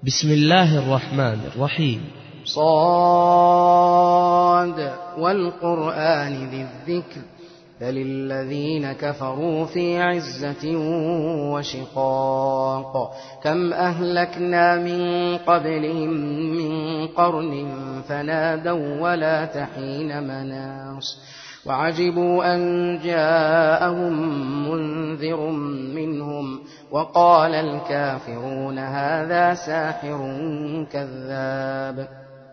بسم الله الرحمن الرحيم. صاد والقرآن ذي الذكر بل الذين كفروا في عزة وشقاق كم أهلكنا من قبلهم من قرن فنادوا ولا تحين مناص وعجبوا أن جاءهم منذر منهم وقال الكافرون هذا ساحر كذاب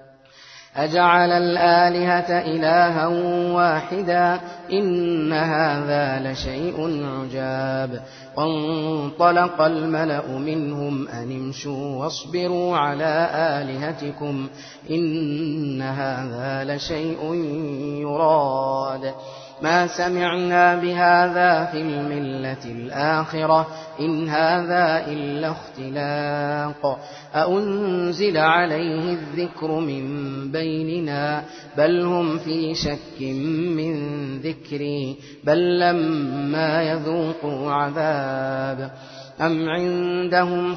أجعل الآلهة إلها واحدا إن هذا لشيء عجاب وانطلق الملأ منهم أن امشوا واصبروا على آلهتكم إن هذا لشيء يراد ما سمعنا بهذا في الملة الآخرة إن هذا إلا اختلاق أأنزل عليه الذكر من بيننا بل هم في شك من ذكري بل لما يذوقوا عذاب أم عندهم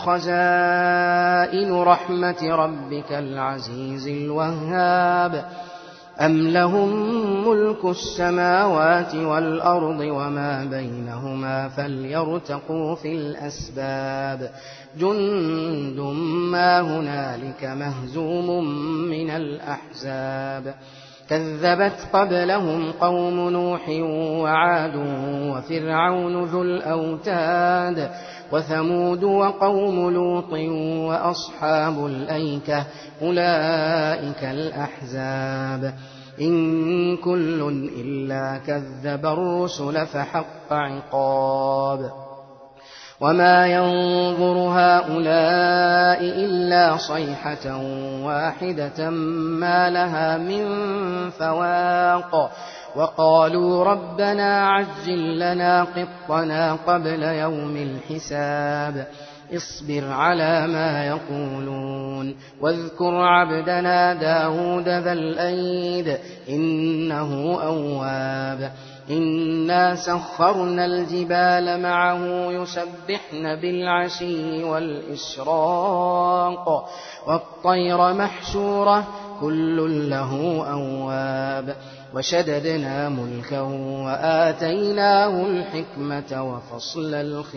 خزائن رحمة ربك العزيز الوهاب أم لهم ملك السماوات والأرض وما بينهما فليرتقوا في الأسباب جند ما هنالك مهزوم من الأحزاب كذبت قبلهم قوم نوح وعاد وفرعون ذو الأوتاد وثمود وقوم لوط وأصحاب الأيكة أولئك الأحزاب إن كل إلا كذب الرسل فحق عقاب وما ينظر هؤلاء إلا صيحة واحدة ما لها من فواق وقالوا ربنا عجل لنا قطنا قبل يوم الحساب اصبر على ما يقولون واذكر عبدنا داود ذا الأيد إنه أواب إنا سخرنا الجبال معه يسبحن بالعشي والإشراق والطير محشورة كل له أواب وشددنا ملكه وآتيناه الحكمة وفصل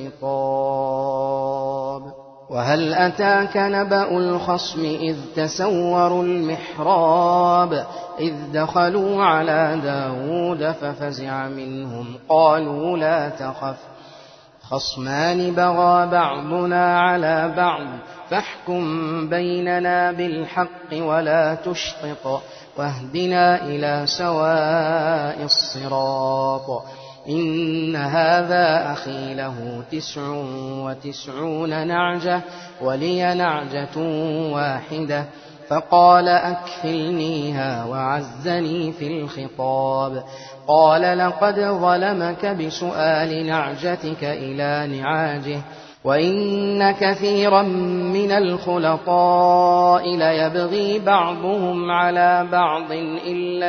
الخطاب وهل أتاك نبأ الخصم إذ تسوروا المحراب إذ دخلوا على داود ففزع منهم قالوا لا تخف خصمان بغى بعضنا على بعض فاحكم بيننا بالحق ولا تشطط واهدنا إلى سواء الصراط إن هذا أخي له 99 نعجة ولي نعجة واحدة فقال أكفلنيها وعزني في الخطاب قال لقد ظلمك بسؤال نعجتك إلى نعاجه وإن كثيرا من الخلطاء ليبغي بعضهم على بعض إلا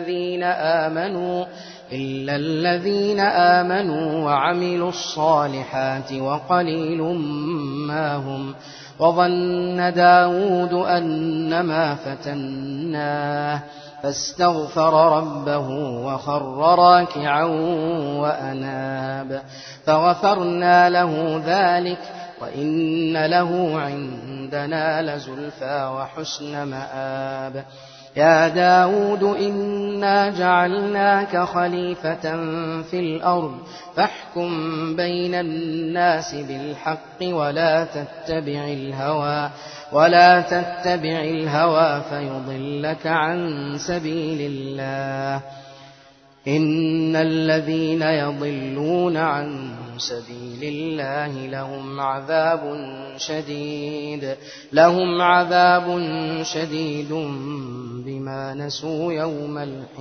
الذين آمنوا وعملوا الصالحات وقليل ما هم وظن داود أنما فتناه فاستغفر ربه وخر راكعا وأناب فغفرنا له ذلك وإن له عندنا لزلفى وحسن مآب يا داود إنا جعلناك خليفة في الأرض فاحكم بين الناس بالحق ولا تتبع الهوى فيضلك عن سبيل الله إن الذين يضلون عن سبيل الله لهم عذاب شديد بما نسوا يوم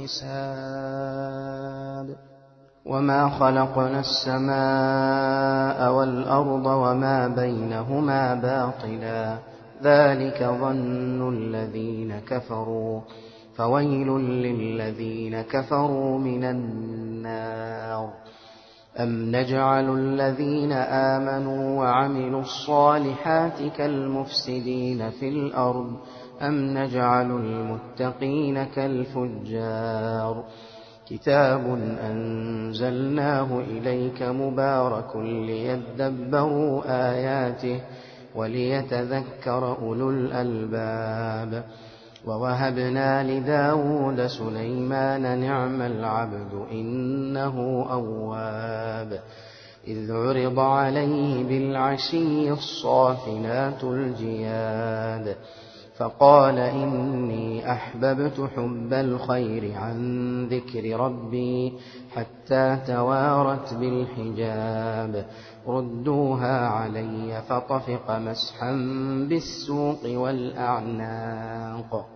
الحساب وما خلقنا السماء والأرض وما بينهما باطلا ذلك ظن الذين كفروا فويل للذين كفروا من النار أم نجعل الذين آمنوا وعملوا الصالحات كالمفسدين في الأرض أم نجعل المتقين كالفجار كتاب أنزلناه إليك مبارك ليدبروا آياته وليتذكر أولو الألباب ووهبنا لداود سليمان نعم العبد إنه أواب إذ عرض عليه بالعشي الصافنات الجياد فقال إني أحببت حب الخير عن ذكر ربي حتى توارت بالحجاب ردوها علي فطفق مسحا بالسوق والأعناق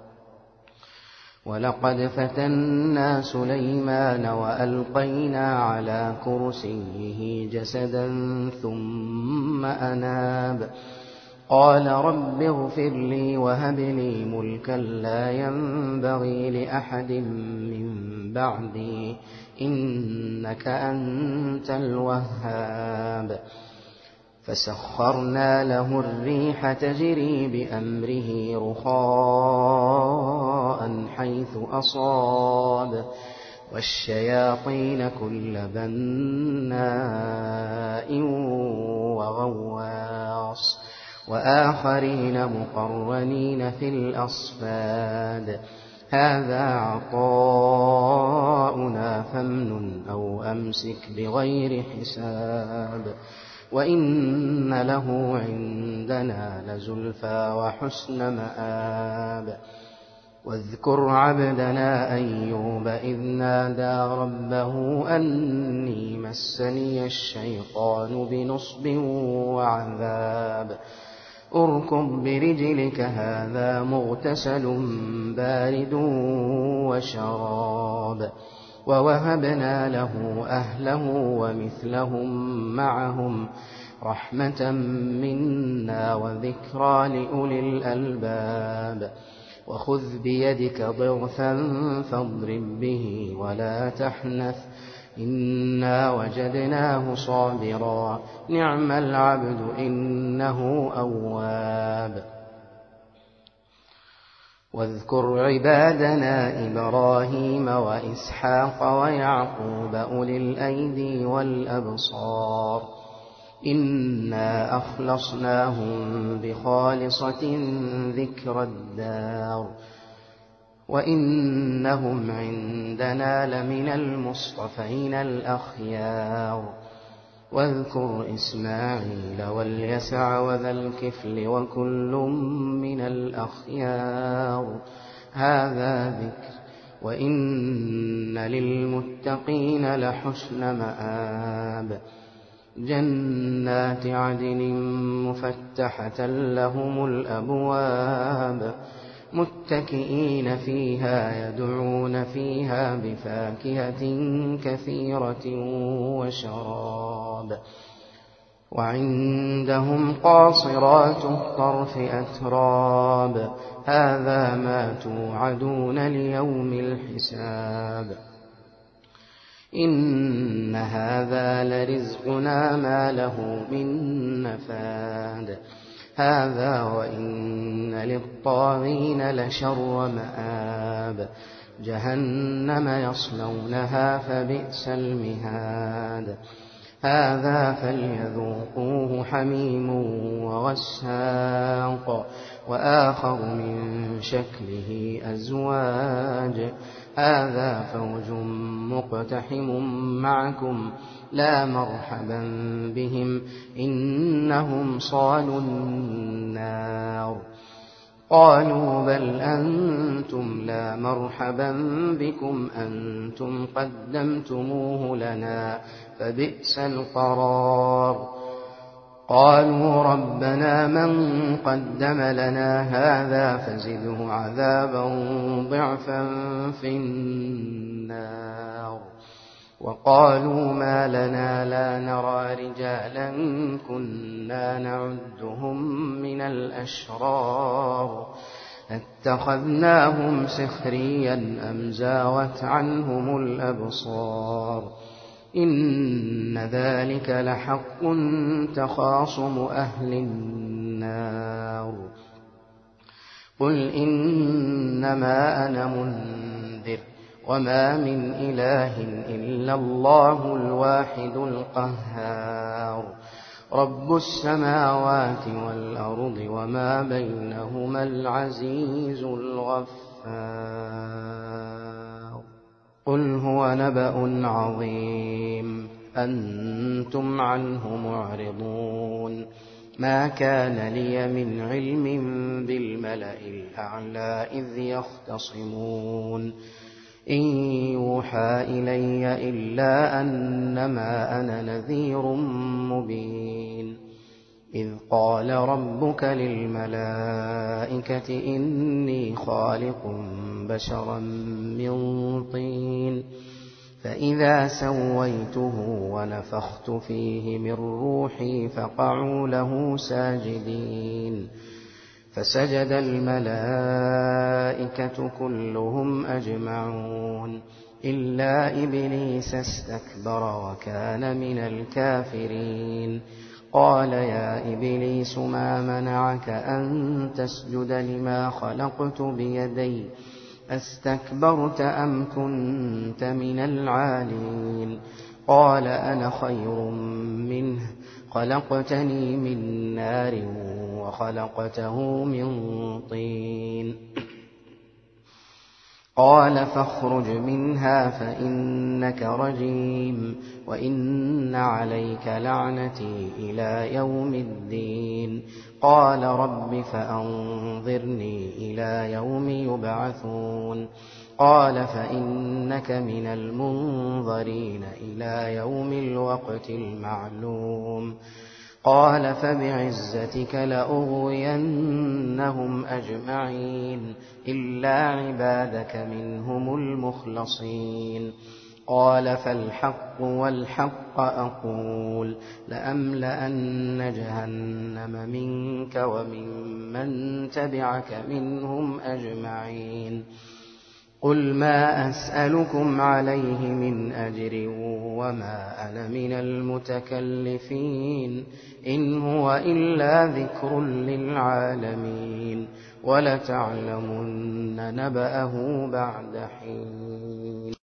ولقد فتنا سليمان وألقينا على كرسيه جسدا ثم أناب قال رب اغفر لي وهب لي ملكا لا ينبغي لأحد من بعدي إنك أنت الوهاب فسخرنا له الريح تجري بأمره رخاء حيث أصاب والشياطين كل بناء وغواص وآخرين مقرنين في الأصفاد هذا عطاؤنا فامنن أو أمسك بغير حساب وإن له عندنا لزلفى وحسن مآب واذكر عبدنا أيوب إذ نادى ربه أني مسني الشيطان بنصب وعذاب اركض برجلك هذا مغتسل بارد وشراب ووهبنا له أهله ومثلهم معهم رحمة منا وذكرى لأولي الألباب وخذ بيدك ضغثا فاضرب به ولا تحنث إنا وجدناه صابرا نعم العبد إنه أواب واذكر عبادنا إبراهيم وإسحاق ويعقوب أولي الأيدي والأبصار إنا أخلصناهم بخالصة ذكر الدار وإنهم عندنا لمن المصطفين الأخيار واذكر إسماعيل واليسع وذا الكفل وكل من الأخيار هذا ذكر وإن للمتقين لحسن مآب جنات عدن مفتحة لهم الأبواب متكئين فيها يدعون فيها بفاكهة كثيرة وشراب وعندهم قاصرات الطرف أتراب هذا ما توعدون ليوم الحساب إن هذا لرزقنا ما له من نفاد هذا وإن للطاغين لشر مآب جهنم يصلونها فبئس المهاد هذا فليذوقوه حميم وغساق وآخر من شكله أزواج هذا فوج مقتحم معكم لا مرحبا بهم إنهم صالوا النار قالوا بل أنتم لا مرحبا بكم أنتم قدمتموه لنا فبئس القرار قالوا ربنا من قدم لنا هذا فزده عذابا ضعفا في النار وقالوا ما لنا لا نرى رجالا كنا نعدهم من الأشرار اتخذناهم سخريا أم زاغت عنهم الأبصار إن ذلك لحق تخاصم أهل النار قل إنما أنا منذر وما من إله إلا الله الواحد القهار رب السماوات والأرض وما بينهما العزيز الغفار قل هو نبأ عظيم أنتم عنه معرضون ما كان لي من علم بالملأ الأعلى إذ يختصمون إن يوحى إلي إلا أنما أنا نذير مبين إذ قال ربك للملائكة إني خالق بشرا من طين فإذا سويته ونفخت فيه من روحي فقعوا له ساجدين فسجد الملائكة كلهم أجمعون إلا إبليس استكبر وكان من الكافرين قال يا إبليس ما منعك أن تسجد لما خلقت بيدي أستكبرت أم كنت من العالين قال أنا خير منه خلقتني من نار وخلقته من طين قال فاخرج منها فإنك رجيم وإن عليك لعنتي إلى يوم الدين قال رب فأنظرني إلى يوم يبعثون قال فإنك من المنظرين إلى يوم الوقت المعلوم قال فبعزتك لأغوينهم أجمعين إلا عبادك منهم المخلصين قال فالحق والحق أقول لأملأن جهنم منك وممن تبعك منهم أجمعين قل ما أسألكم عليه من أجر وما أنا من المتكلفين إن هو إلا ذكر للعالمين ولتعلمن نبأه بعد حين